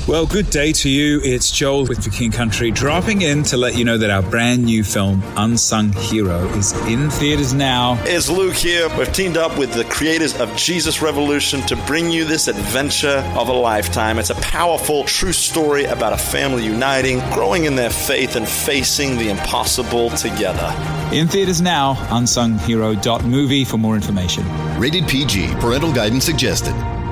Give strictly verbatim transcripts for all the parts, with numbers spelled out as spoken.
Well, good day to you. It's Joel with For King Country, dropping in to let you know that our brand new film, Unsung Hero, is in theaters now. It's Luke here. We've teamed up with the creators of Jesus Revolution to bring you this adventure of a lifetime. It's a powerful, true story about a family uniting, growing in their faith, and facing the impossible together. In theaters now, unsung hero dot movie for more information. Rated P G. Parental guidance suggested.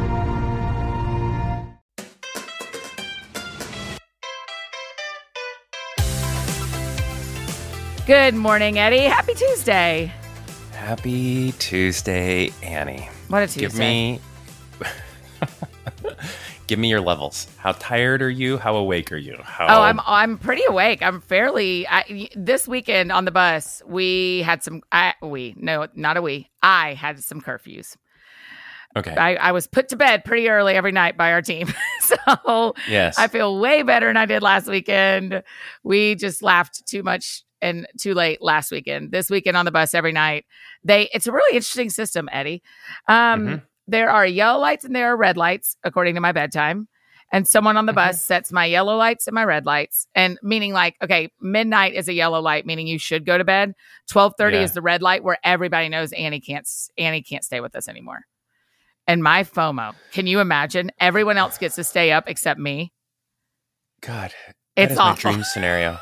Good morning, Eddie. Happy Tuesday. Happy Tuesday, Annie. What a Tuesday. Give me, give me your levels. How tired are you? How awake are you? How... Oh, I'm I'm pretty awake. I'm fairly. I, this weekend on the bus, we had some. I, we no, not a we. I had some curfews. Okay. I, I was put to bed pretty early every night by our team. So yes. I feel way better than I did last weekend. We just laughed too much and too late last weekend. This weekend on the bus every night. They it's a really interesting system, Eddie. Um, mm-hmm. There are yellow lights and there are red lights according to my bedtime. And someone on the mm-hmm. bus sets my yellow lights and my red lights. And meaning like, okay, midnight is a yellow light, meaning you should go to bed. twelve thirty yeah. is the red light where everybody knows Annie can't Annie can't stay with us anymore. And my FOMO, can you imagine? Everyone else gets to stay up except me. God, that it's is awful. my dream scenario.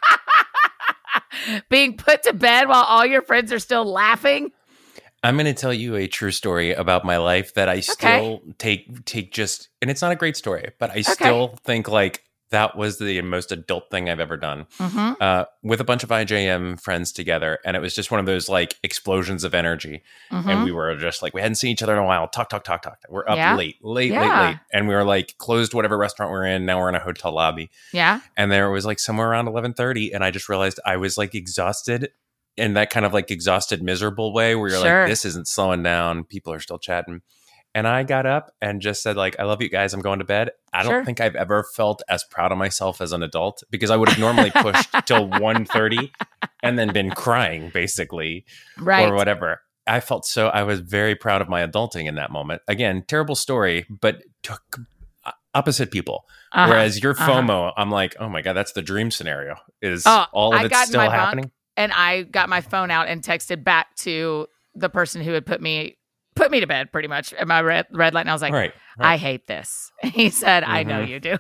Being put to bed while all your friends are still laughing. I'm going to tell you a true story about my life that I still okay. take take just, and it's not a great story, but I okay. still think like that was the most adult thing I've ever done mm-hmm. uh, with a bunch of I J M friends together. And it was just one of those like explosions of energy. Mm-hmm. And we were just like, we hadn't seen each other in a while. Talk, talk, talk, talk. We're up yeah. late, late, yeah. late, late. And we were like closed whatever restaurant we we're in. Now we're in a hotel lobby. Yeah. And there was like somewhere around eleven thirty. And I just realized I was like exhausted in that kind of like exhausted, miserable way where you're sure. like, this isn't slowing down. People are still chatting. And I got up and just said, like, I love you guys. I'm going to bed. I don't sure. think I've ever felt as proud of myself as an adult because I would have normally pushed till one thirty and then been crying, basically, right. or whatever. I felt so, I was very proud of my adulting in that moment. Again, terrible story, but took opposite people. Uh-huh. Whereas your FOMO, uh-huh. I'm like, oh my God, that's the dream scenario. Is oh, all of I it got still in my happening? Bunk, and I got my phone out and texted back to the person who had put me put me to bed pretty much at my red, red light. And I was like, right, right. I hate this. And he said, mm-hmm. I know you do.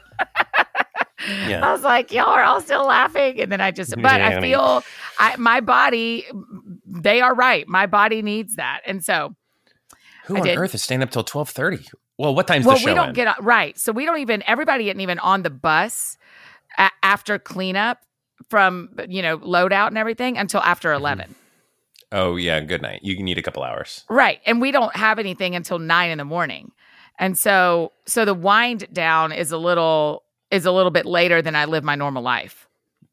yeah. I was like, y'all are all still laughing. And then I just, but yeah, I feel I, my body, they are right. My body needs that. And so. Who I on did. earth is staying up till twelve thirty? Well, what time's well, the show we don't in? get on, right. So we don't even, everybody isn't even on the bus a- after cleanup from, you know, loadout and everything until after eleven. Oh, yeah. Good night. You need a couple hours. Right. And we don't have anything until nine in the morning. And so, so the wind down is a little, is a little bit later than I live my normal life.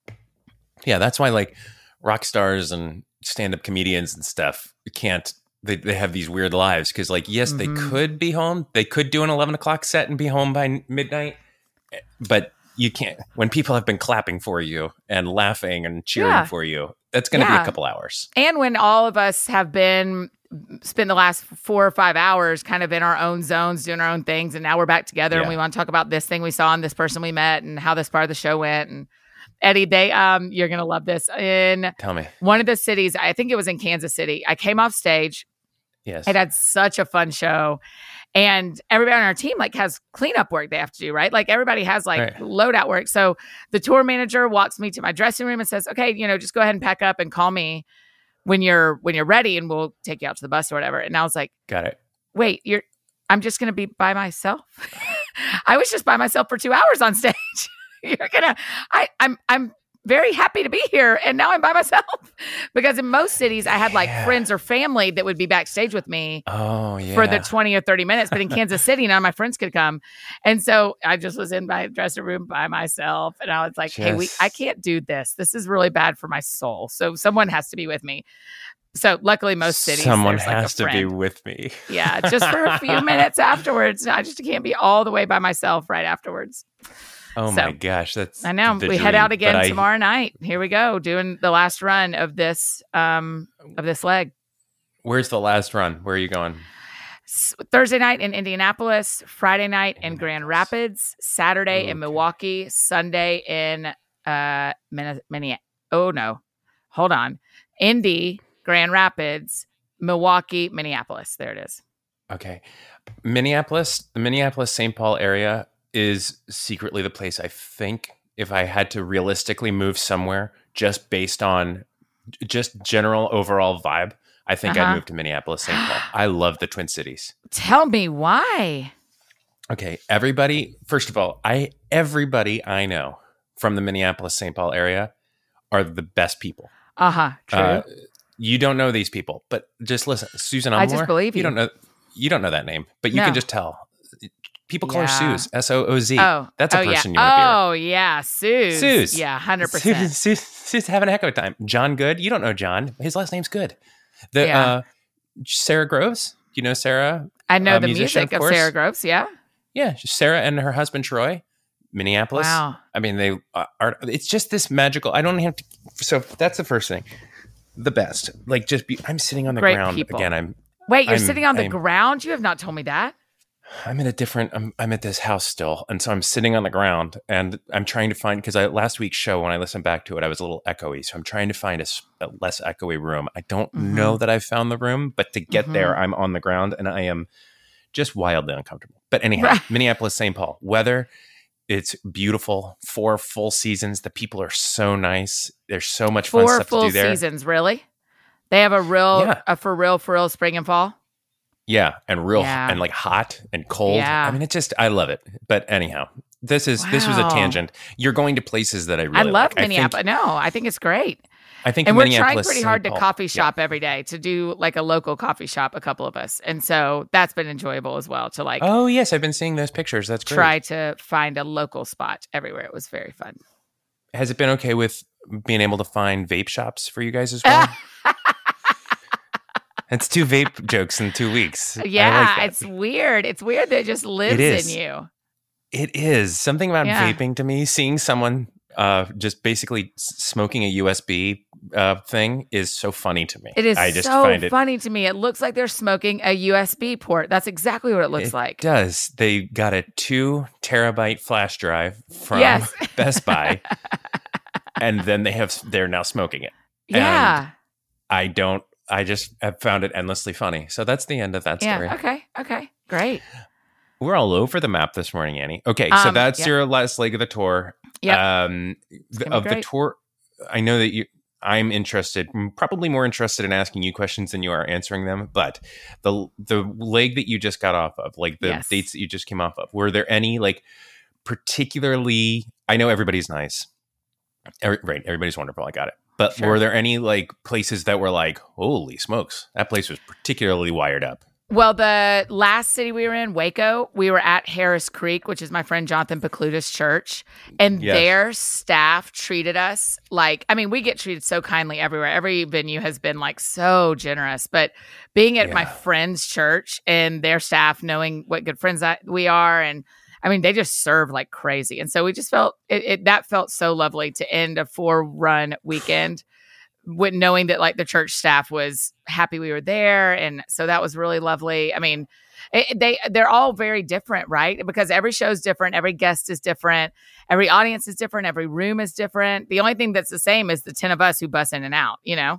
Yeah. That's why like rock stars and stand-up comedians and stuff can't, they, they have these weird lives. Cause like, yes, Mhm. they could be home. They could do an eleven o'clock set and be home by midnight, but you can't, when people have been clapping for you and laughing and cheering Yeah. for you, that's going to Yeah. be a couple hours. And when all of us have been spent the last four or five hours kind of in our own zones, doing our own things. And now we're back together Yeah. and we want to talk about this thing we saw and this person we met and how this part of the show went. And Eddie, they, um, you're going to love this. In Tell me. one of the cities, I think it was in Kansas City, I came off stage. Yes. It had such a fun show. And everybody on our team like has cleanup work they have to do, right? Like everybody has like Right. loadout work. So the tour manager walks me to my dressing room and says, okay, you know, just go ahead and pack up and call me when you're, when you're ready and we'll take you out to the bus or whatever. And I was like, Got it. wait, you're, I'm just going to be by myself. I was just by myself for two hours on stage. You're going to, I, I'm, I'm very happy to be here. And now I'm by myself because in most cities I had like Yeah. friends or family that would be backstage with me Oh, yeah. for the twenty or thirty minutes. But in Kansas City, none of my friends could come. And so I just was in my dressing room by myself. And I was like, hey, we, Just- I can't do this. This is really bad for my soul. So someone has to be with me. So luckily most cities, Someone there's, like, a has to be friend. with me. Yeah, just for a few minutes afterwards. I just can't be all the way by myself right afterwards. Oh So, my gosh, that's I know. the We head dream, out again but I- tomorrow night. Here we go, doing the last run of this um of this leg. Where's the last run? Where are you going? S- Thursday night in Indianapolis, Friday night in Grand Rapids, Saturday Okay. in Milwaukee, Sunday in uh Min- Minne- oh no, hold on, Indy, Grand Rapids, Milwaukee, Minneapolis. There it is. Okay. Minneapolis, the Minneapolis Saint Paul area is secretly the place I think if I had to realistically move somewhere just based on just general overall vibe, I think Uh-huh. I'd move to Minneapolis Saint Paul. I love the Twin Cities. Tell me why. Okay, everybody, first of all, I everybody I know from the Minneapolis Saint Paul area are the best people. Uh-huh. True. Uh, you don't know these people, but just listen. Susan Umler, I just believe you. don't know you don't know that name, but you No. can just tell. People call Yeah. her Suze, S O O Z. oh, That's a oh, person yeah. you want to be around. Oh, yeah. Suze. Suze. Yeah, one hundred Suze, percent. Suze, Suze having a heck of a time. John Good, you don't know John. His last name's Good. The Yeah. uh, Sarah Groves, you know Sarah? I know uh, the musician, music of of, course. Sarah Groves. Yeah. Yeah, Sarah and her husband Troy, Minneapolis. Wow. I mean, they uh, are. It's just this magical. I don't have to. So that's the first thing. The best, like just be. I'm sitting on the Great ground people. again. I'm. Wait, you're I'm- sitting on the I'm- ground? You have not told me that. I'm in a different. I'm. I'm at this house still, and so I'm sitting on the ground, and I'm trying to find because I last week's show when I listened back to it, I was a little echoey. So I'm trying to find a, s- a less echoey room. I don't Mhm. know that I've found the room, but to get Mhm. there, I'm on the ground, and I am just wildly uncomfortable. But anyhow, Right. Minneapolis, Saint Paul, weather. It's beautiful. Four full seasons. The people are so nice. There's so much fun Four stuff full to do there. seasons, really? They have a real, Yeah. a for real, for real spring and fall? Yeah, and real Yeah. and like hot and cold. Yeah. I mean, it just I love it. But anyhow, this is this was a Wow. tangent. You're going to places that I really I love like. Minneapolis. I think, no, I think it's great. I think And we're trying Minneapolis, pretty Saint hard to Paul- coffee yeah. shop every day, to do like a local coffee shop, a couple of us. And so that's been enjoyable as well, to like Oh yes, I've been seeing those pictures. That's great. try to find a local spot everywhere. It was very fun. Has it been okay with being able to find vape shops for you guys as well? It's two vape jokes in two weeks. I Yeah, like that. it's weird. It's weird that it just lives is. in you. It is something about Yeah. vaping to me. Seeing someone uh, just basically s- smoking a U S B uh, thing is so funny to me. It is I just so find it, funny to me. It looks like they're smoking a U S B port. That's exactly what it looks it like. does. They got a two terabyte flash drive from Yes. Best Buy, and then they have they're now smoking it. Yeah. I don't. I just have found it endlessly funny. So that's the end of that story. Yeah. Okay. Okay. Great. We're all over the map this morning, Annie. Okay, so Um, that's yeah. your last leg of the tour. Yep. Um, th- gonna be of the great. tour, I know that you. I'm interested, m- probably more interested in asking you questions than you are answering them. But the the leg that you just got off of, like the Yes. dates that you just came off of, were there any like particularly? I know everybody's nice, Every, right? Everybody's wonderful. I got it. But Sure. were there any like places that were like, holy smokes, that place was particularly wired up? Well, the last city we were in, Waco, we were at Harris Creek, which is my friend Jonathan Pecluda's church. And Yes. their staff treated us like, I mean, we get treated so kindly everywhere. Every venue has been like so generous. But being at my Yeah. friend's church and their staff, knowing what good friends I, we are, and I mean, they just serve like crazy. And so we just felt it, it that felt so lovely to end a four run weekend with knowing that like the church staff was happy we were there. And so that was really lovely. I mean, it, they, they're all very different, right? Because every show's different. Every guest is different. Every audience is different. Every room is different. The only thing that's the same is the ten of us who bus in and out, you know?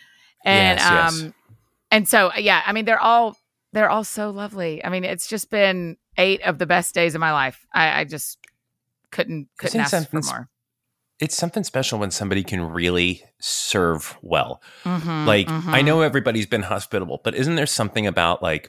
And, Yes, yes. um, and so, yeah, I mean, they're all, they're all so lovely. I mean, it's just been eight of the best days of my life. I, I just couldn't, couldn't Isn't ask for something more. It's something special when somebody can really serve well. Mhm, Like mhm. I know everybody's been hospitable, but isn't there something about like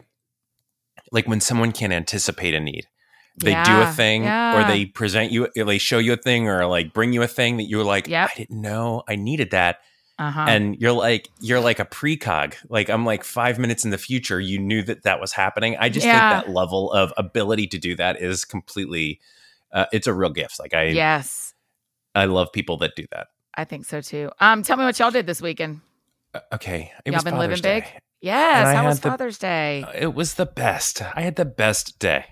like when someone can anticipate a need? They do a Yeah, thing yeah. or they present you they show you a thing or like bring you a thing that you're like, Yep. I didn't know I needed that. Uh-huh. And you're like you're like a precog. Like I'm like five minutes in the future, you knew that that was happening. I just Yeah. think that level of ability to do that is completely uh, it's a real gift. Like I yes. I love people that do that. I think so too. Um, tell me what y'all did this weekend. Uh, Okay, it Y'all was been Father's living big? Day. Yes. And I How was had the- Father's Day? It was the best. I had the best day.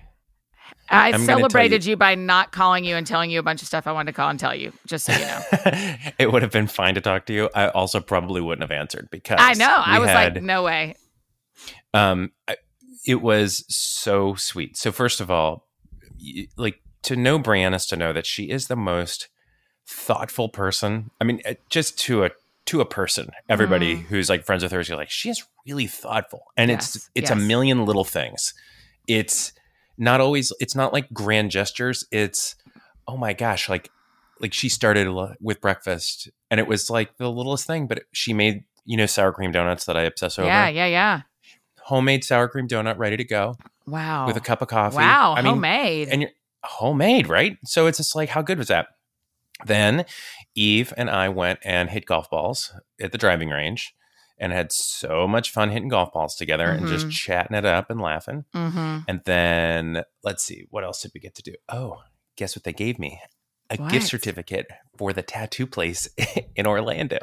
I I'm gonna tell celebrated you- you by not calling you and telling you a bunch of stuff I wanted to call and tell you, just so you know. It would have been fine to talk to you. I also probably wouldn't have answered because I know. I we was had, like, no way. um, I, it was so sweet. So first of all, y- like to know Brianna is to know that she is the most thoughtful person. I mean, uh, just to a to a person, everybody Mm. who's like friends with her is like, she is really thoughtful, and Yes, it's it's yes. a million little things. It's not always. It's not like grand gestures. It's oh my gosh, like like she started l- with breakfast, and it was like the littlest thing, but it, she made you know sour cream donuts that I obsess over. Yeah, yeah, yeah. Homemade sour cream donut ready to go Wow. with a cup of coffee. Wow, I mean, homemade. and you're homemade, right? So it's just like, how good was that? Then Eve and I went and hit golf balls at the driving range and had so much fun hitting golf balls together and just Mhm. chatting it up and laughing. mm-hmm. And then let's see, what else did we get to do? Oh, guess what they gave me? A What? gift certificate for the tattoo place in Orlando.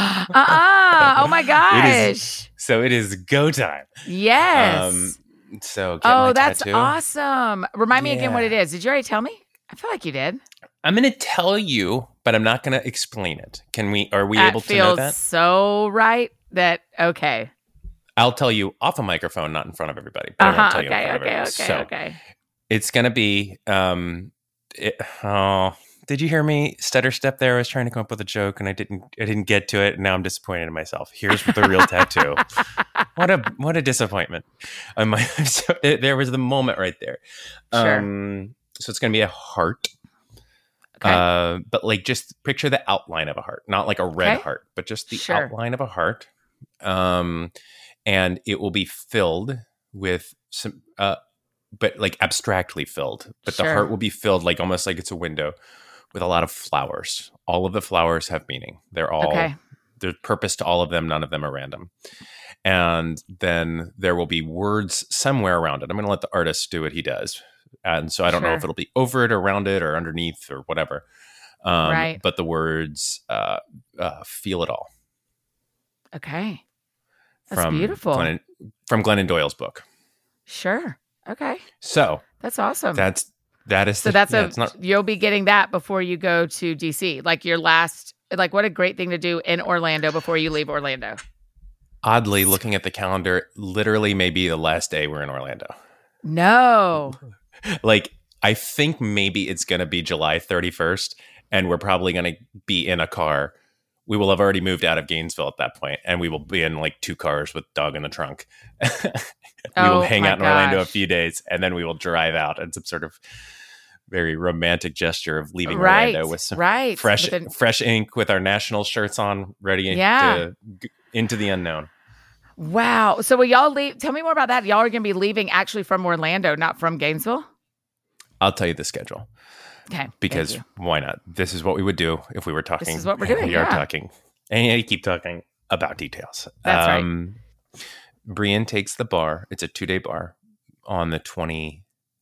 uh-uh. Oh my It gosh. is- So it is go time. Yes. Um, so get my oh, that's tattoo. awesome. Remind me again what Yeah. it is. Did you already tell me? I feel like you did. I'm going to tell you, but I'm not going to explain it. Can we? Are we that able to feels know that? so right that, okay. I'll tell you off a microphone, not in front of everybody. But I Uh-huh. won't tell you in Okay, front of okay, everybody. okay, So okay. it's going to be. Um, it, oh, did you hear me stutter step there? I was trying to come up with a joke and I didn't. I didn't get to it. And now I'm disappointed in myself. Here's the real tattoo. What a what a disappointment. I might, so it, there was the moment right there. Sure. Um, so it's going to be a heart. Okay. Uh, but like just picture the outline of a heart, not like a red Okay. heart, but just the Sure. outline of a heart. Um, and it will be filled with some, uh, but like abstractly filled. But the Sure. heart will be filled like almost like it's a window with a lot of flowers. All of the flowers have meaning. They're all Okay. there's purpose to all of them. None of them are random. And then there will be words somewhere around it. I'm going to let the artist do what he does. And so I don't know Sure. if it'll be over it, around it, or underneath, or whatever. Um, Right. But the words uh, uh, feel it all. Okay. That's from beautiful. Glennon, from Glennon Doyle's book. Sure. Okay. So That's awesome. that's that is so the- that's yeah, a, it's not you'll be getting that before you go to D C. Like your last, like what a great thing to do in Orlando before you leave Orlando. oddly looking at the calendar. Literally, maybe the last day we're in Orlando. No. Like I think maybe it's going to be July thirty-first, and we're probably going to be in a car. We will have already moved out of Gainesville at that point, and we will be in like two cars with dog in the trunk. we Oh, will hang my out in Orlando a gosh. few days, and then we will drive out in some sort of very romantic gesture of leaving Right. Orlando with some Right. fresh With an- fresh ink with our national shirts on, ready Yeah. to g- into the unknown. Wow. So will y'all leave? Tell me more about that. Y'all are going to be leaving actually from Orlando, not from Gainesville? I'll tell you the schedule. Okay. thank Because you. why not? This is what we would do if we were talking. is what we're and doing, We are yeah. talking. And you keep talking about details. That's right. right. Brian takes the bar. It's a two day bar on the twentieth.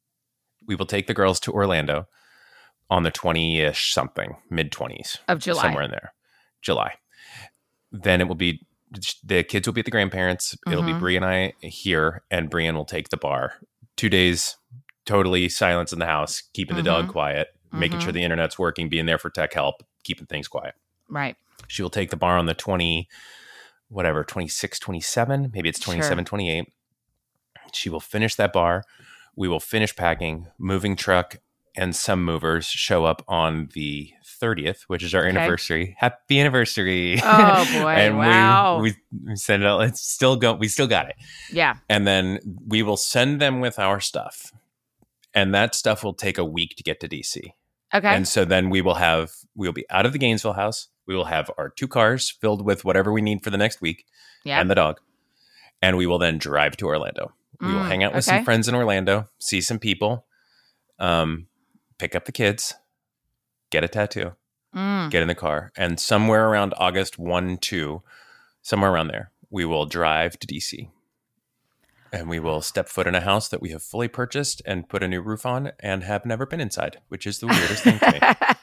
We will take the girls to Orlando on the twentieth something, mid twenties. Of July. Somewhere in there. July. Then it will be, the kids will be at the grandparents. It'll be Mhm. Bree and I here, and Brian will take the bar. Two days, totally silence in the house, keeping the dog Mhm. quiet, making Mhm. sure the internet's working, being there for tech help, keeping things quiet. Right. She will take the bar on the twenty, whatever, twenty-six, twenty-seven, maybe it's twenty-seven, Sure. twenty-eight. She will finish that bar. We will finish packing, moving truck, and some movers show up on the thirtieth, which is our Okay. anniversary. Happy anniversary. Oh, boy. and Wow. we, we, we send it out. It's still go. We still got it. Yeah. And then we will send them with our stuff. And that stuff will take a week to get to D C. Okay. And so then we will have, we will be out of the Gainesville house. We will have our two cars filled with whatever we need for the next week yeah. and the dog. And we will then drive to Orlando. We will Mm, hang out with okay. some friends in Orlando, see some people, um, pick up the kids, get a tattoo, Mm. get in the car. And somewhere around August first, two, somewhere around there, we will drive to D C. And we will step foot in a house that we have fully purchased and put a new roof on and have never been inside, which is the weirdest thing to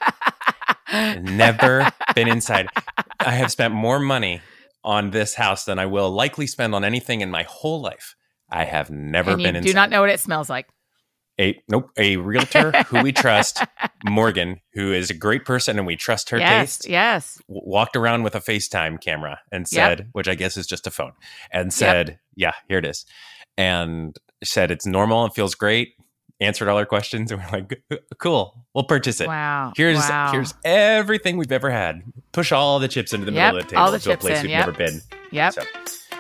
me. Never been inside. I have spent more money on this house than I will likely spend on anything in my whole life. I have never and you been inside. do not know what it smells like. A nope, a realtor who we trust, Morgan, who is a great person and we trust her yes. taste. Yes. w- Walked around with a FaceTime camera and Yep. said, which I guess is just a phone, and said, "Yeah, here it is." And said it's normal and feels great, answered all our questions, and we're like, cool, we'll purchase it. Wow. Here's wow. here's everything we've ever had. Push all the chips into the Yep, middle of the table all the to a chips place in, we've yep. never been. Yep. So.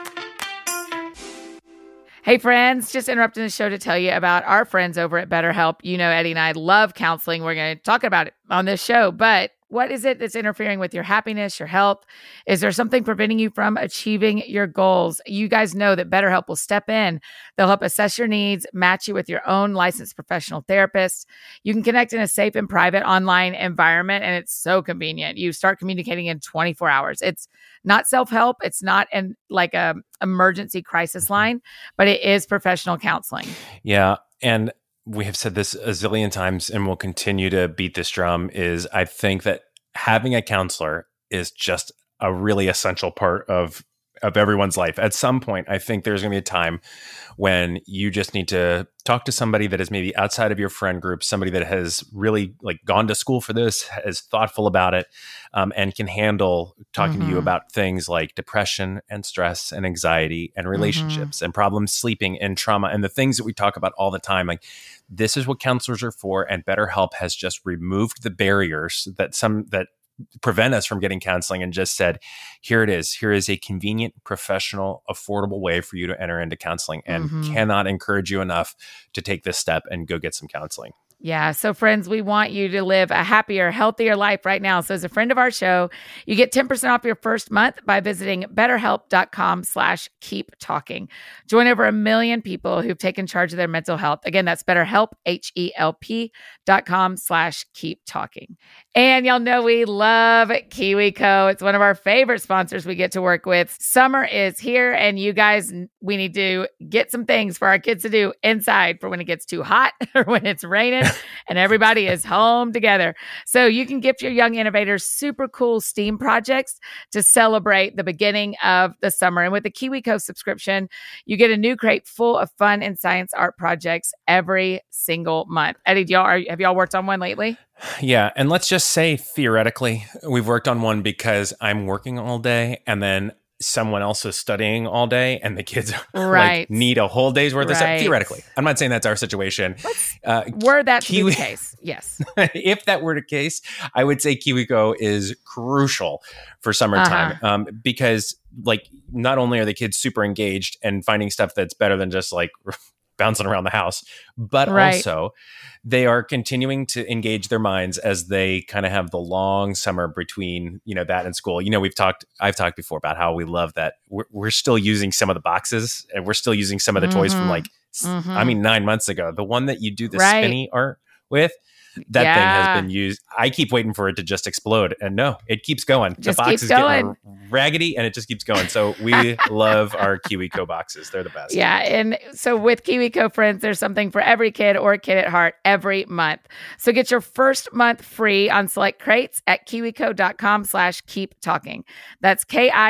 Hey, friends, just interrupting the show to tell you about our friends over at BetterHelp. You know, Eddie and I love counseling. We're going to talk about it on this show, but what is it that's interfering with your happiness, your health? Is there something preventing you from achieving your goals? You guys know that BetterHelp will step in. They'll help assess your needs, match you with your own licensed professional therapist. You can connect in a safe and private online environment, and it's so convenient. You start communicating in twenty-four hours. It's not self-help. It's not an like a emergency crisis line, but it is professional counseling. Yeah, and we have said this a zillion times and we'll continue to beat this drum, is I think that having a counselor is just a really essential part of of everyone's life. At some point, I think there's going to be a time when you just need to talk to somebody that is maybe outside of your friend group, somebody that has really like gone to school for this, is thoughtful about it, um, and can handle talking Mm-hmm. to you about things like depression and stress and anxiety and relationships mm-hmm. and problems sleeping and trauma and the things that we talk about all the time. Like, this is what counselors are for, and BetterHelp has just removed the barriers that some that prevent us from getting counseling and just said, here it is. Here is a convenient, professional, affordable way for you to enter into counseling, and Mm-hmm. cannot encourage you enough to take this step and go get some counseling. Yeah. So friends, we want you to live a happier, healthier life right now. So as a friend of our show, you get ten percent off your first month by visiting betterhelp.com slash keep talking. Join over a million people who've taken charge of their mental health. Again, that's betterhelp, H-E-L-P dot com slash keep talking. And y'all know we love KiwiCo. It's one of our favorite sponsors we get to work with. Summer is here, and you guys, we need to get some things for our kids to do inside for when it gets too hot or when it's raining and everybody is home together. So you can gift your young innovators super cool STEAM projects to celebrate the beginning of the summer. And with the KiwiCo subscription, you get a new crate full of fun and science art projects every single month. Eddie, do y'all, are, have y'all worked on one lately? Yeah. And let's just say, theoretically, we've worked on one because I'm working all day and then someone else is studying all day and the kids right. like need a whole day's worth right. of stuff. Theoretically. I'm not saying that's our situation. Uh, were that to Kiwi- be the case, yes. If that were the case, I would say KiwiCo is crucial for summertime uh-huh. um, because like not only are the kids super engaged and finding stuff that's better than just like bouncing around the house, but right. also they are continuing to engage their minds as they kind of have the long summer between, you know, that and school. You know, we've talked, I've talked before about how we love that we're, we're still using some of the boxes and we're still using some of the mm-hmm. toys from like, mm-hmm. I mean, nine months ago, the one that you do the right. spinny art with, that yeah. thing has been used. I keep waiting for it to just explode. And no, it keeps going. Just the box keeps is going. getting raggedy and it just keeps going. So we love our KiwiCo boxes. They're the best. Yeah. And so with KiwiCo friends, there's something for every kid or kid at heart every month. So get your first month free on select crates at kiwico.com slash keep talking. That's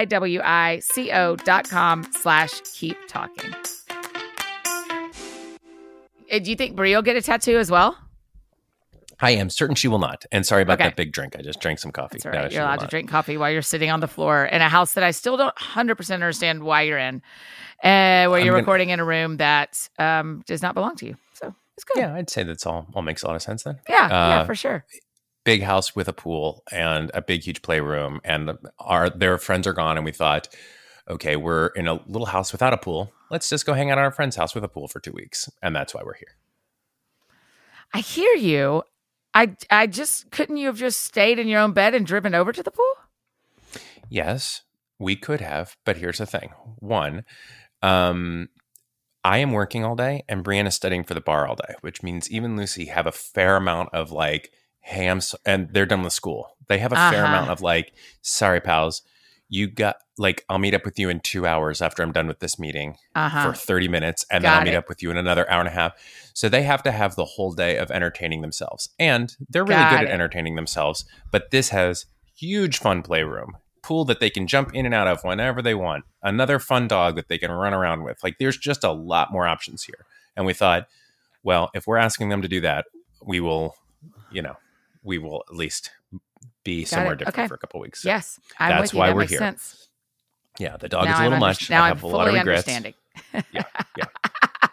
K-I-W-I-C-O dot com slash keep talking. Do you think Brie will get a tattoo as well? I am certain she will not. And sorry about okay. that big drink. I just drank some coffee. That's all right. No, you're allowed to not. drink coffee while you're sitting on the floor in a house that I still don't one hundred percent understand why you're in, uh, where you're gonna, recording in a room that um, does not belong to you. So it's good. Yeah, I'd say that's all, all makes a lot of sense then. Yeah, uh, yeah, for sure. Big house with a pool and a big, huge playroom. And our their friends are gone. And we thought, okay, we're in a little house without a pool. Let's just go hang out at our friend's house with a pool for two weeks. And that's why we're here. I hear you. I, I just, couldn't you have just stayed in your own bed and driven over to the pool? Yes, we could have. But here's the thing. One, um, I am working all day and Brianna's studying for the bar all day, which means even Lucy have a fair amount of like, hey, I'm so, and they're done with school. They have a uh-huh. fair amount of like, sorry, pals, you got like, I'll meet up with you in two hours after I'm done with this meeting uh-huh. for thirty minutes. And got then I'll meet it. up with you in another hour and a half. So they have to have the whole day of entertaining themselves. And they're really got good it. at entertaining themselves. But this has huge fun playroom, pool that they can jump in and out of whenever they want, another fun dog that they can run around with. Like there's just a lot more options here. And we thought, well, if we're asking them to do that, we will, you know, we will at least be got somewhere it. different okay. for a couple weeks. So yes, I'm that's with you. why that we're makes here. Sense. Yeah, the dog now is a little I'm much. Now I I'm have a fully lot of regrets. understanding. yeah, yeah.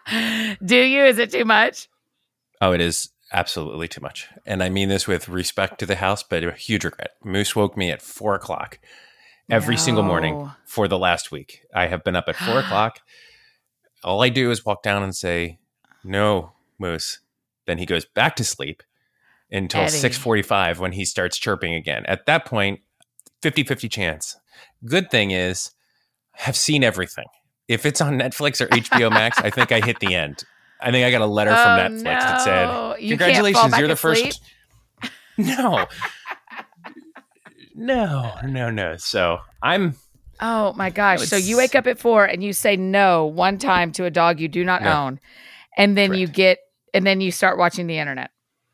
Do you? Is it too much? Oh, it is absolutely too much. And I mean this with respect to the house, but a huge regret. Moose woke me at four o'clock every No. single morning for the last week. I have been up at four o'clock. All I do is walk down and say, no, Moose. Then he goes back to sleep until Eddie. six forty-five when he starts chirping again. At that point, fifty-fifty chance. Good thing is, I've seen everything. If it's on Netflix or H B O Max, I think I hit the end. I think I got a letter from Oh, Netflix that said, no. You can't fall congratulations, back you're the asleep? first. No. No, no, no. So I'm, Oh my gosh. So It's- you wake up at four and you say no one time to a dog you do not No. own. And then you Correct. get, and then you start watching the internet.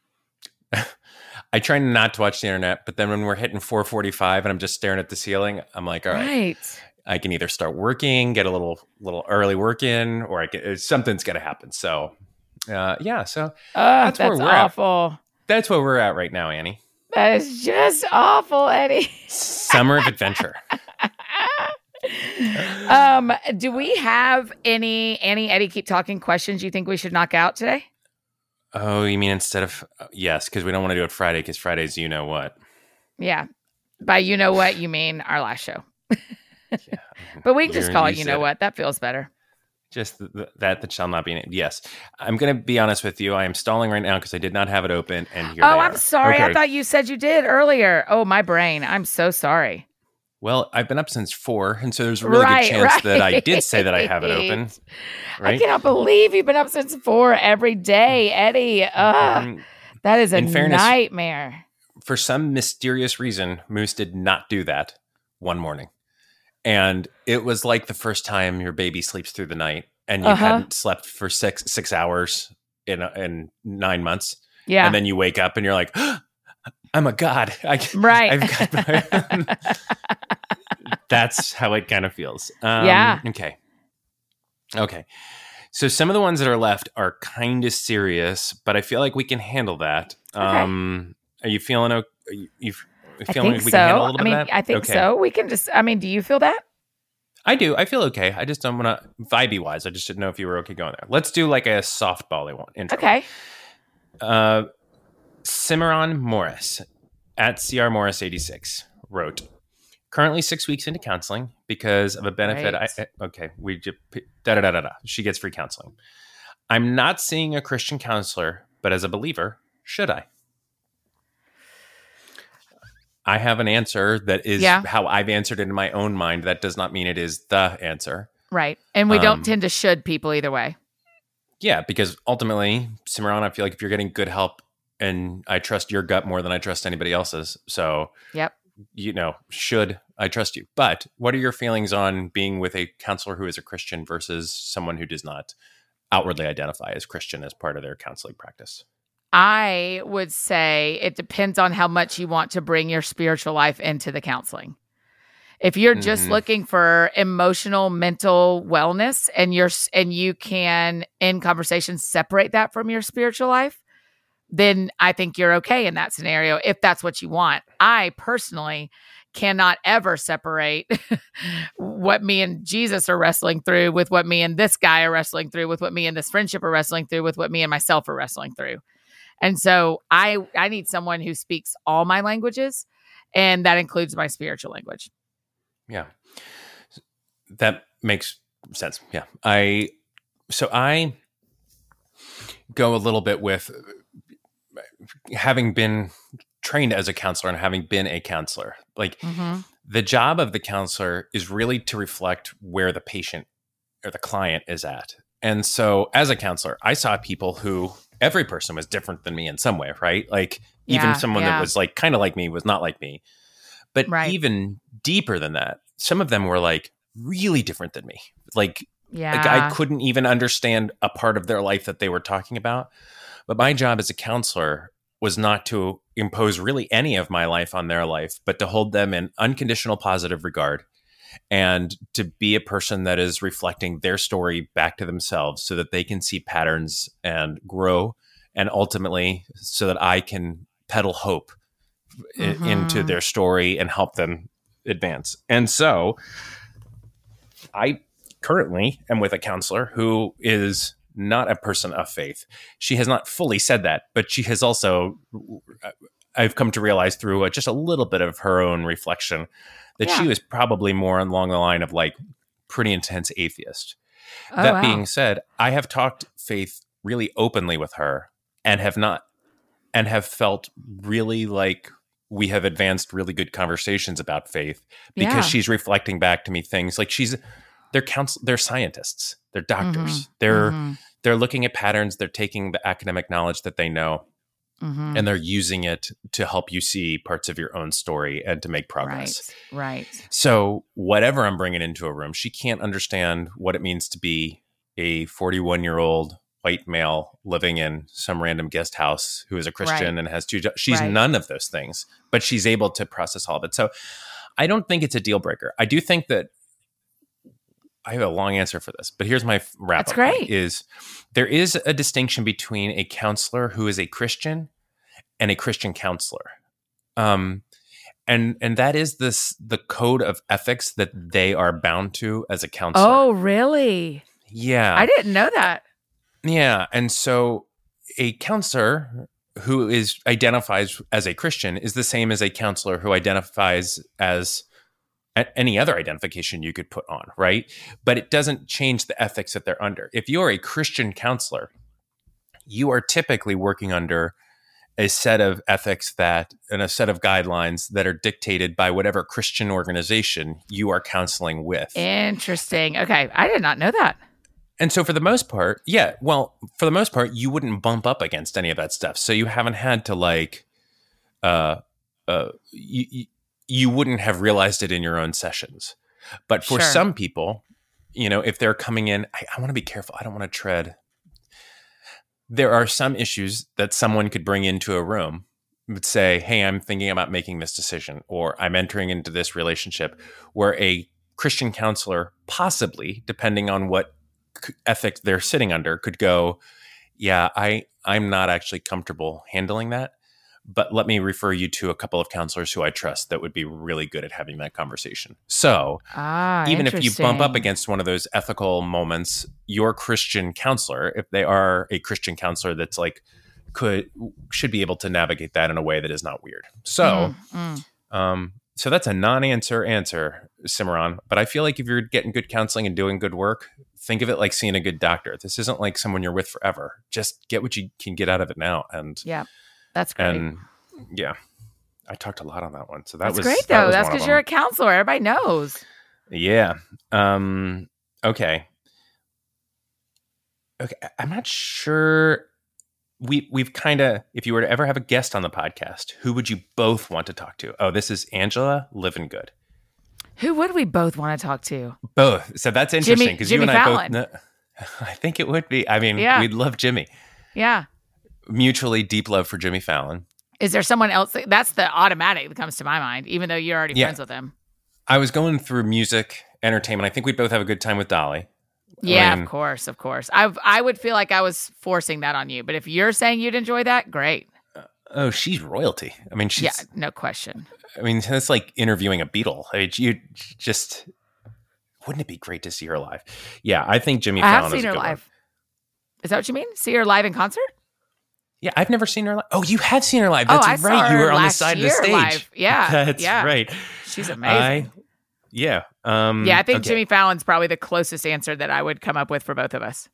I try not to watch the internet, but then when we're hitting four forty-five and I'm just staring at the ceiling, I'm like, all right, Right. I can either start working, get a little little early work in, or I get something's going to happen. So, uh, yeah, so Oh, That's that's, where we're at. awful. that's where we're at right now, Annie. That is just awful, Eddie. Summer of adventure. um, do we have any Annie, Eddie, keep talking questions you think we should knock out today? Oh, you mean instead of yes, because we don't want to do it Friday because Friday's you know what. Yeah. By you know what, you mean our last show. Yeah. But we can just You're- call you it you said know it. what. That feels better. Just th- th- that that shall not be named. Yes, I'm going to be honest with you. I am stalling right now because I did not have it open, and here Oh, they I'm are. sorry. I Okay. thought you said you did earlier. Oh, my brain. I'm so sorry. Well, I've been up since four, and so there's a really Right, good chance right. that I did say that I have it open. I Right? cannot believe you've been up since four every day, Eddie. Ugh, Um, that is a in fairness- nightmare. for some mysterious reason, Moose did not do that one morning. And it was like the first time your baby sleeps through the night and you Uh-huh. hadn't slept for six six hours in a, in nine months. Yeah. And then you wake up and you're like, I'm a god. I, Right. I've got That's how it kind of feels. Um, Yeah. Okay. Okay. So some of the ones that are left are kind of serious, but I feel like we can handle that. Um, are you feeling okay? Are you, you I feeling think like we can handle a so. little I bit mean, of that? I think Okay. so. We can just, I mean, do you feel that? I do. I feel okay. I just don't want to vibey wise. I just didn't know if you were okay going there. Let's do like a softball one. Intro. Okay. Uh, Cimarron Morris at C R Morris eighty-six wrote, currently six weeks into counseling because of a benefit. I, Right. I- okay, we just da da da da da. She gets free counseling. I'm not seeing a Christian counselor, but as a believer, should I? I have an answer that is Yeah. how I've answered it in my own mind. That does not mean it is the answer. Right. And we Um, don't tend to should people either way. Yeah, because ultimately, Cimarron, I feel like if you're getting good help, and I trust your gut more than I trust anybody else's. So, Yep. you know, should I trust you? But what are your feelings on being with a counselor who is a Christian versus someone who does not outwardly identify as Christian as part of their counseling practice? I would say it depends on how much you want to bring your spiritual life into the counseling. If you're just Mhm. looking for emotional, mental wellness and you're s- and you can in conversation separate that from your spiritual life, then I think you're okay in that scenario if that's what you want. I personally cannot ever separate what me and Jesus are wrestling through with what me and this guy are wrestling through with what me and this friendship are wrestling through with what me and myself are wrestling through. And so I I need someone who speaks all my languages, and that includes my spiritual language. Yeah. That makes sense. Yeah. I, so I go a little bit with having been trained as a counselor and having been a counselor. Like Mm-hmm. the job of the counselor is really to reflect where the patient or the client is at. And so as a counselor, I saw people who every person was different than me in some way, right? Like even Yeah, someone yeah. that was like kind of like me was not like me. But Right. even deeper than that, some of them were like really different than me. Like, Yeah. like I couldn't even understand a part of their life that they were talking about. But my job as a counselor was not to impose really any of my life on their life, but to hold them in unconditional positive regard and to be a person that is reflecting their story back to themselves so that they can see patterns and grow, and ultimately so that I can peddle hope i- Mhm. into their story and help them advance. And so I currently am with a counselor who is not a person of faith. She has not fully said that, but she has also, I've come to realize through just a little bit of her own reflection that Yeah. she was probably more along the line of like pretty intense atheist. Oh, that wow. being said, I have talked faith really openly with her and have not, and have felt really like we have advanced really good conversations about faith because Yeah. she's reflecting back to me things like she's, they're counsel, they're scientists, they're doctors, Mhm. they're, Mhm. they're looking at patterns, they're taking the academic knowledge that they know Mhm. and they're using it to help you see parts of your own story and to make progress. Right. Right. So whatever I'm bringing into a room, she can't understand what it means to be a forty-one year old white male living in some random guest house who is a Christian Right. and has two jobs. She's Right. none of those things, but she's able to process all of it. So I don't think it's a deal breaker. I do think that I have a long answer for this, but here's my wrap That's up great. is there is a distinction between a counselor who is a Christian and a Christian counselor. Um, and and that is this the code of ethics that they are bound to as a counselor. Oh, really? Yeah. I didn't know that. Yeah. And so a counselor who is identifies as a Christian is the same as a counselor who identifies as a- any other identification you could put on, right? But it doesn't change the ethics that they're under. If you're a Christian counselor, you are typically working under a set of ethics that and a set of guidelines that are dictated by whatever Christian organization you are counseling with. Interesting. Okay. I did not know that. And so for the most part, yeah, well, for the most part, you wouldn't bump up against any of that stuff. So you haven't had to like, uh, uh, you, you, you wouldn't have realized it in your own sessions. But for Sure. some people, you know, if they're coming in, I, I want to be careful. I don't want to tread. There are some issues that someone could bring into a room, would say, hey, I'm thinking about making this decision, or I'm entering into this relationship, where a Christian counselor, possibly, depending on what ethic they're sitting under, could go, yeah, I, I'm not actually comfortable handling that, but let me refer you to a couple of counselors who I trust that would be really good at having that conversation. So Ah, even if you bump up interesting. against one of those ethical moments, your Christian counselor, if they are a Christian counselor that's like, could, should be able to navigate that in a way that is not weird. So, Mm, mm. um, so that's a non-answer answer, Cimarron. But I feel like if you're getting good counseling and doing good work, think of it like seeing a good doctor. This isn't like someone you're with forever. Just get what you can get out of it now. And Yeah. That's great. and yeah, I talked a lot on that one. So that That's was great, that though. was That's one of because you're a them. counselor. Everybody knows. Yeah. Um. Okay. Okay. I- I'm not sure. We we've kind of. If you were to ever have a guest on the podcast, who would you both want to talk to? Oh, this is Angela Living Good. Who would we both want to talk to? Both. So that's interesting because you Jimmy and I Fallon. both know. I think it would be. I mean, Yeah. we'd love Jimmy. Yeah. Mutually deep love for Jimmy Fallon. Is there someone else? That, that's the automatic that comes to my mind, even though you're already Yeah. friends with him. I was going through music, entertainment. I think we'd both have a good time with Dolly. Yeah, mean- of course, of course. I I would feel like I was forcing that on you, but if you're saying you'd enjoy that, great. Oh, she's royalty. I mean, she's. Yeah, no question. I mean, that's like interviewing a Beatle. I mean, you just wouldn't it be great to see her live? Yeah, I think Jimmy I Fallon have is seen a her good one. live. Is that what you mean? See her live in concert? Yeah, I've never seen her live. Oh, you have seen her live. Oh, That's I saw right. You her were on the last side of the year stage. live. Yeah, that's yeah. right. She's amazing. I, yeah. Um, yeah, I think okay. Jimmy Fallon's probably the closest answer that I would come up with for both of us.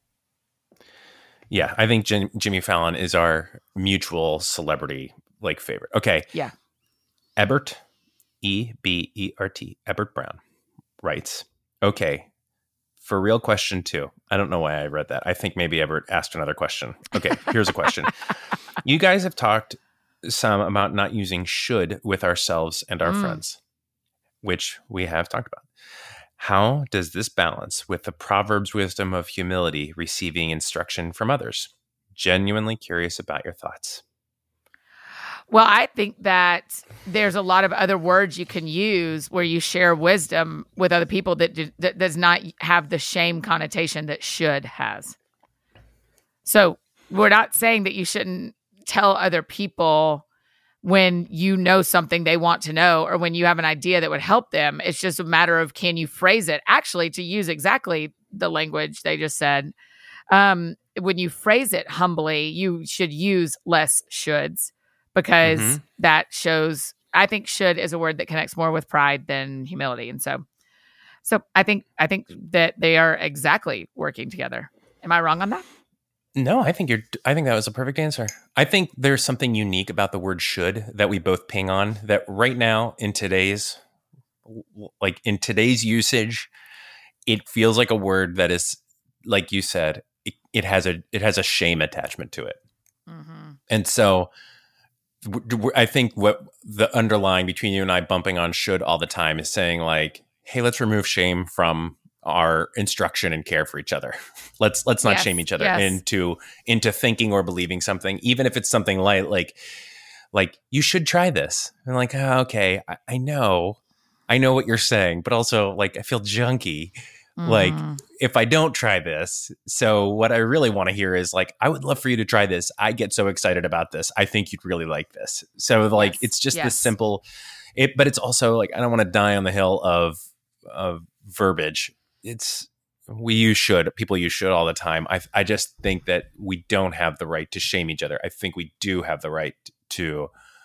Yeah, I think Jim, Jimmy Fallon is our mutual celebrity like favorite. Okay. Yeah. Ebert, E B E R T, Ebert Brown writes, okay, for real question two. I don't know why I read that. I think maybe Ebert asked another question. Okay, here's a question. You guys have talked some about not using should with ourselves and our Mm. friends, which we have talked about. How does this balance with the Proverbs wisdom of humility, receiving instruction from others? Genuinely curious about your thoughts. Well, I think that there's a lot of other words you can use where you share wisdom with other people that, do, that does not have the shame connotation that should has. So we're not saying that you shouldn't tell other people when you know something they want to know or when you have an idea that would help them. It's just a matter of, can you phrase it actually to use exactly the language they just said? Um, when you phrase it humbly, you should use less shoulds because Mm-hmm. that shows, I think should is a word that connects more with pride than humility. And so, so I think, I think that they are exactly working together. Am I wrong on that? No, I think you're. I think that was a perfect answer. I think there's something unique about the word "should" that we both ping on. That right now in today's, like in today's usage, it feels like a word that is, like you said, it, it has a it has a shame attachment to it, Mm-hmm. and so w- w- I think what the underlying between you and I bumping on "should" all the time is saying like, hey, let's remove shame from our instruction and care for each other. Let's let's not Yes, shame each other yes. into into thinking or believing something, even if it's something like like like you should try this. And like, oh, okay, I, I know, I know what you're saying, but also like I feel junky. Like Mhm. if I don't try this, so what I really want to hear is like, I would love for you to try this. I get so excited about this. I think you'd really like this. So like, Yes, it's just yes. this simple. It, but it's also like I don't want to die on the hill of of verbiage. It's we use should people use should all the time. I I just think that we don't have the right to shame each other. I think we do have the right to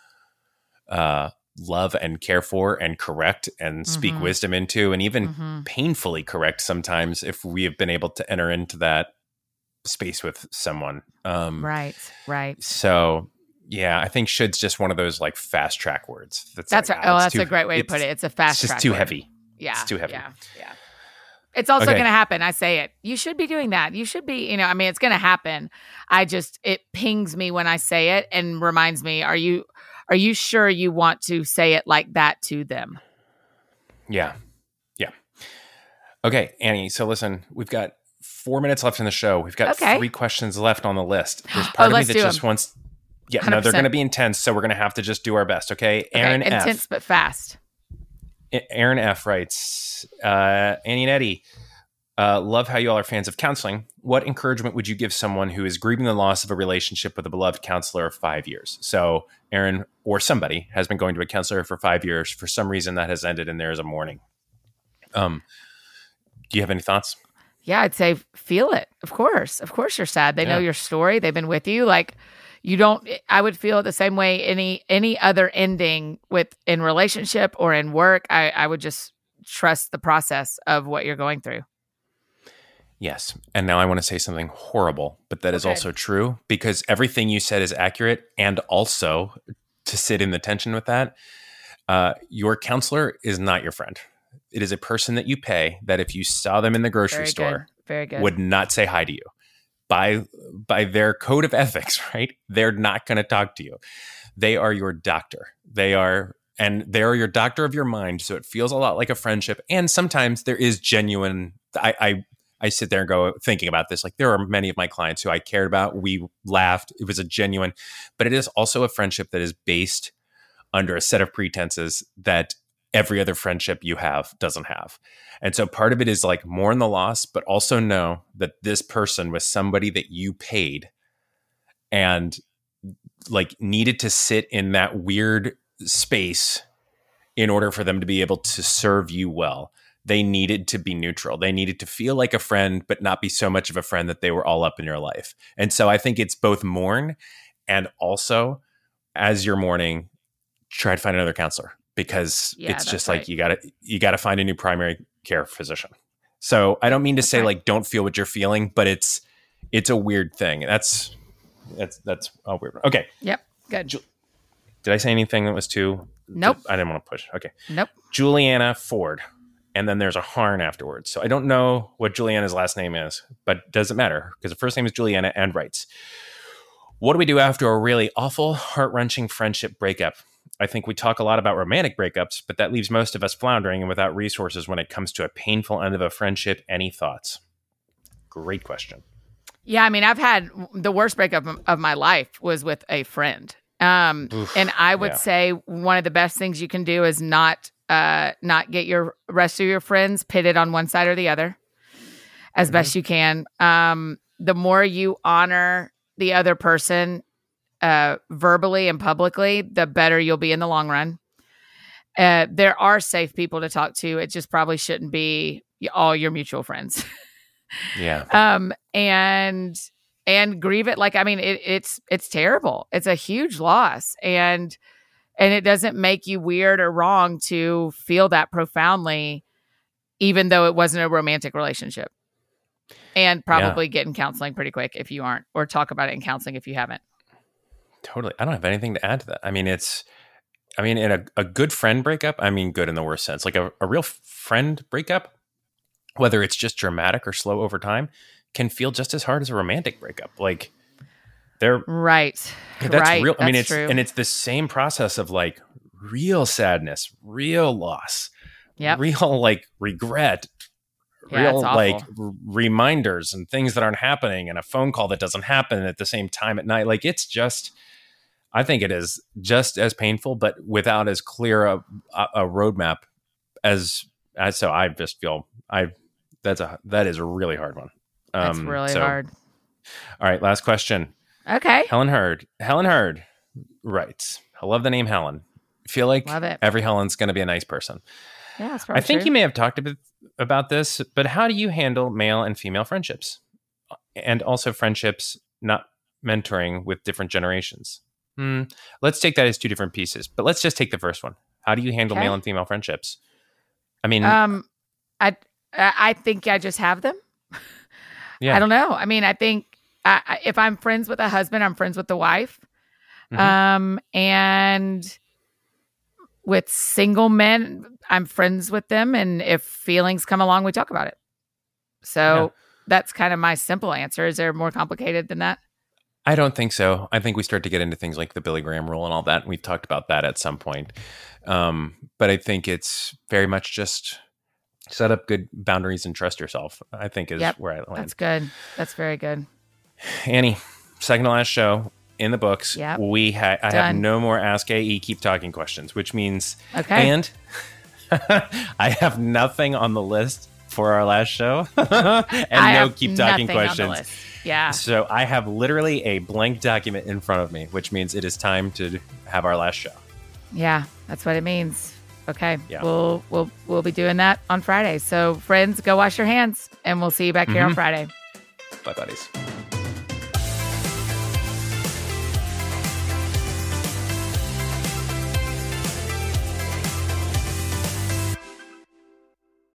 uh, love and care for and correct and speak Mhm. wisdom into, and even Mhm. painfully correct sometimes if we have been able to enter into that space with someone. Um, Right, right. So yeah, I think should's just one of those like fast track words. That's That's like, right. ah, Oh, it's that's too- a great way to put it's- it. It's a fast It's just track too word. heavy. Yeah. It's too heavy. Yeah. Yeah. It's also Okay. going to happen. I say it. You should be doing that. You should be, you know, I mean, it's going to happen. I just, it pings me when I say it and reminds me, are you, are you sure you want to say it like that to them? Yeah. Yeah. Okay, Annie. So listen, we've got four minutes left in the show. We've got Okay. three questions left on the list. There's Oh, part of me let's that do just 'em. wants. Yeah, no, one hundred they're percent. going to be intense, so we're going to have to just do our best. Okay, Okay, Aaron intense F. but fast. Aaron F. writes, uh, Annie and Eddie, uh, love how you all are fans of counseling. What encouragement would you give someone who is grieving the loss of a relationship with a beloved counselor of five years? So Aaron or somebody has been going to a counselor for five years. For some reason that has ended and there is a mourning. Um, do you have any thoughts? Yeah, I'd say feel it. Of course. Of course you're sad. They know Yeah. your story. They've been with you. Like you don't I would feel the same way any any other ending with in relationship or in work. I, I would just trust the process of what you're going through. Yes. And now I want to say something horrible, but that is Okay. also true because everything you said is accurate. And also to sit in the tension with that, uh, your counselor is not your friend. It is a person that you pay that if you saw them in the grocery Very store good. Very good. would not say hi to you. By by their code of ethics, right? They're not going to talk to you. They are your doctor. They are and they are your doctor of your mind. So it feels a lot like a friendship. And sometimes there is genuine I I I sit there and go thinking about this. Like there are many of my clients who I cared about. We laughed. It was a genuine, but it is also a friendship that is based under a set of pretenses that every other friendship you have doesn't have. And so part of it is like mourn the loss, but also know that this person was somebody that you paid and like needed to sit in that weird space in order for them to be able to serve you well. They needed to be neutral. They needed to feel like a friend, but not be so much of a friend that they were all up in your life. And so I think it's both mourn and also as you're mourning, try to find another counselor because Yeah, it's that's just right. like you gotta you gotta find a new primary care physician. So I don't mean to That's say right. like don't feel what you're feeling, but it's it's a weird thing. That's that's that's a weird one. Okay. Yep. Good. Ju- Did I say anything that was too Nope. I didn't want to push. Okay. Nope. Juliana Ford. And then there's a Harn afterwards. So I don't know what Juliana's last name is, but it doesn't matter because the first name is Juliana and writes, what do we do after a really awful, heart-wrenching friendship breakup? I think we talk a lot about romantic breakups, but that leaves most of us floundering and without resources when it comes to a painful end of a friendship. Any thoughts? Great question. Yeah, I mean, I've had the worst breakup of- of my life was with a friend. Um, Oof, and I would yeah. say one of the best things you can do is not uh not get your rest of your friends pitted on one side or the other as best you can. Um, the more you honor the other person uh verbally and publicly, the better you'll be in the long run. Uh, there are safe people to talk to. It just probably shouldn't be all your mutual friends. Yeah. Um, and and grieve it. Like, I mean, it, it's, it's terrible. It's a huge loss. And, and it doesn't make you weird or wrong to feel that profoundly, even though it wasn't a romantic relationship. And probably yeah. get in counseling pretty quick if you aren't, or talk about it in counseling if you haven't. Totally. I don't have anything to add to that. I mean, it's, I mean, in a, a good friend breakup, I mean, good in the worst sense, like a, a real friend breakup, whether it's just dramatic or slow over time, can feel just as hard as a romantic breakup. Like they're right. That's right. real. I mean, that's it's, true. and it's the same process of like real sadness, real loss, yep. real like regret, yeah, real like r- reminders and things that aren't happening, and a phone call that doesn't happen at the same time at night. Like it's just, I think it is just as painful, but without as clear a, a roadmap as, as so I just feel I, that's a, that is a really hard one. Um, that's really so, hard. All right. Last question. Okay. Helen Hurd. Helen Hurd writes, I love the name Helen. I feel like every Helen's going to be a nice person. Yeah, that's I think true. you may have talked a bit about this, but how do you handle male and female friendships? And also friendships, not mentoring with different generations? Hmm. Let's take that as two different pieces, but let's just take the first one. How do you handle okay. male and female friendships? I mean, um, I, I think I just have them. Yeah. I don't know. I mean, I think I, if I'm friends with a husband, I'm friends with the wife. Mm-hmm. Um, and with single men, I'm friends with them. And if feelings come along, we talk about it. So yeah. that's kind of my simple answer. Is there more complicated than that? I don't think so. I think we start to get into things like the Billy Graham rule and all that. And we've talked about that at some point. Um, but I think it's very much just set up good boundaries and trust yourself, I think is yep. where I land. That's good. That's very good. Annie, second to last show in the books. Yep. We ha- I Done. have no more Ask A E Keep Talking questions, which means, okay. and I have nothing on the list for our last show and I no have Keep Talking nothing questions. On the list. Yeah. So I have literally a blank document in front of me, which means it is time to have our last show. Yeah, that's what it means. Okay. Yeah. We'll we'll we'll be doing that on Friday. So friends, go wash your hands and we'll see you back here mm-hmm. on Friday. Bye, buddies.